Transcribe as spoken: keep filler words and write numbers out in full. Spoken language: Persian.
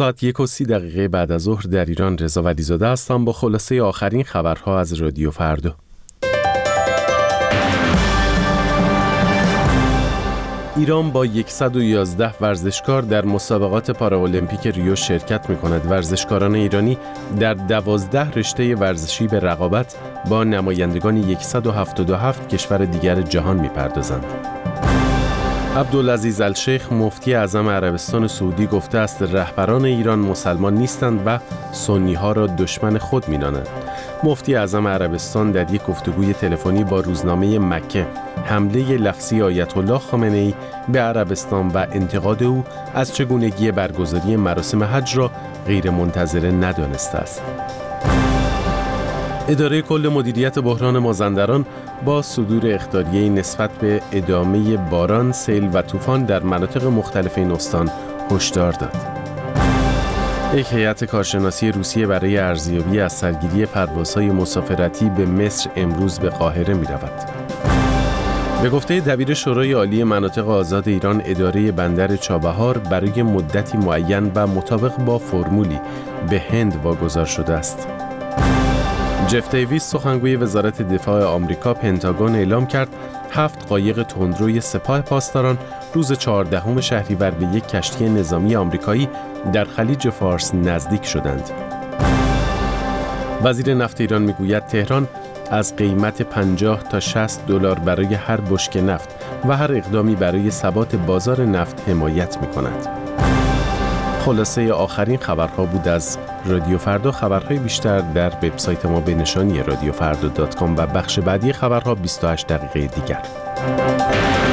ساعت یک و سی دقیقه بعد از ظهر در ایران. رضا ولیزاده هستم با خلاصه آخرین خبرها از رادیو فردا. ایران با صد و یازده ورزشکار در مسابقات پارالمپیک ریو شرکت می‌کند. ورزشکاران ایرانی در دوازده رشته ورزشی به رقابت با نمایندگان صد و هفتاد و هفت کشور دیگر جهان می‌پردازند. عبدالعزیز الشیخ مفتی اعظم عربستان سعودی گفته است رهبران ایران مسلمان نیستند و سنی‌ها را دشمن خود می‌دانند. مفتی اعظم عربستان در یک گفتگوی تلفنی با روزنامه مکه حمله لفظی آیت الله خامنه‌ای به عربستان و انتقاد او از چگونگی برگزاری مراسم حج را غیر منتظره ندانسته است. اداره کل مدیریت بحران مازندران با صدور اخطاریه نسبت به ادامه باران، سیل و طوفان در مناطق مختلف این استان هشدار داد. یک هیئت کارشناسی روسیه برای ارزیابی از سرگیری پروازهای مسافرتی به مصر امروز به قاهره می رود. به گفته دبیر شورای عالی مناطق آزاد ایران، اداره بندر چابهار برای مدتی معین و مطابق با فرمولی به هند واگذار شده است. جف دیویس سخنگوی وزارت دفاع آمریکا پنتاگون اعلام کرد هفت قایق تندروی سپاه پاسداران روز چهاردهم شهریور به یک کشتی نظامی آمریکایی در خلیج فارس نزدیک شدند. وزیر نفت ایران میگوید تهران از قیمت پنجاه تا شصت دلار برای هر بشکه نفت و هر اقدامی برای ثبات بازار نفت حمایت می‌کند. خلاصه آخرین خبرها بود از رادیو فردا. خبرهای بیشتر در وبسایت ما به نشانی رادیو فردا دات کام و بخش بعدی خبرها بیست و هشت دقیقه دیگر.